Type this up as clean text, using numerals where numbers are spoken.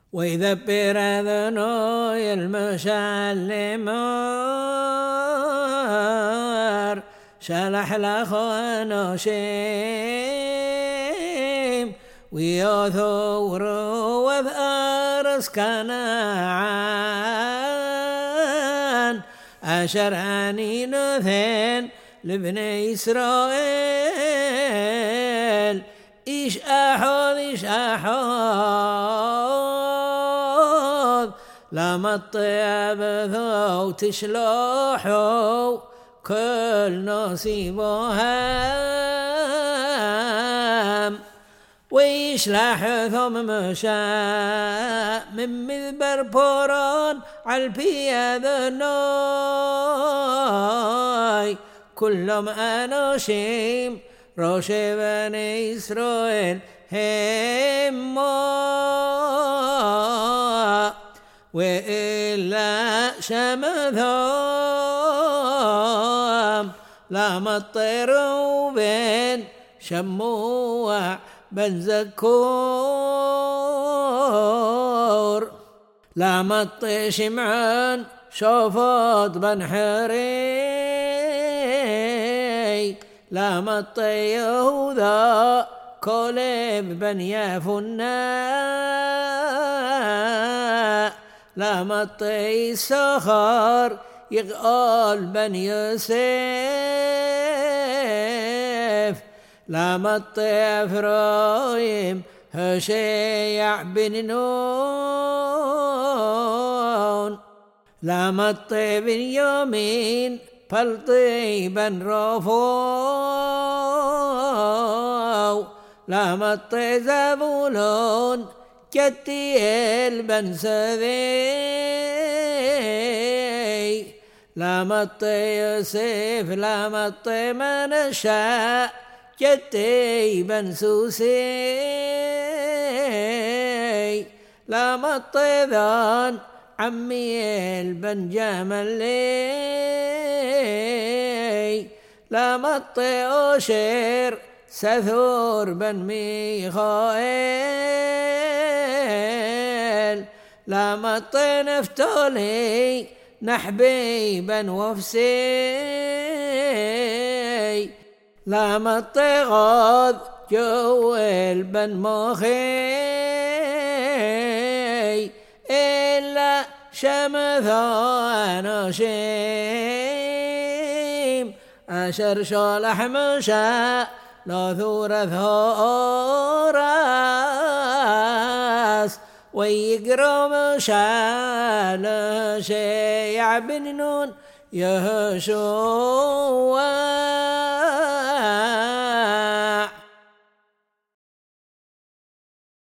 ويذبر ذنوي المشلمر شلح لخوانو شيم ويثور وذارس كنعان أشرعني نثين لبني إسرائيل إيش أحوذ لما الطيب ذو تشلوحو كل نصيبهم ويشلح ثم مشاء من مذبر بوران عالبيا ذنوي كلهم أنوشيم روشي بني إسرائيل هما وإلا شمثهم لما الطيروا بين شموع بن زكور لما الطي شمعان شوفوت بن حري لما الطي يهوذا كوليب بن يافنا لما الطي سخر يغال بن يوسف لما الطي فرايم هشيع بن نون لما الطي بن يومين فالطي بن رفو لما الطي زبولون كتيل بن سذي لما الطي يوسف لما الطي منشا كتي بن سوسي لما الطي ذان عميل بن جملي لما الطي أشير سثور بن ميخائيل لما الطي نفتولي نحبي بن وفسي لما الطي غاض جويل بن مخي إلا شمثان شيم أشر شالح مشاء لا ثور ثوراس ويقرأ مشاء لا شيع بن نون يهشوا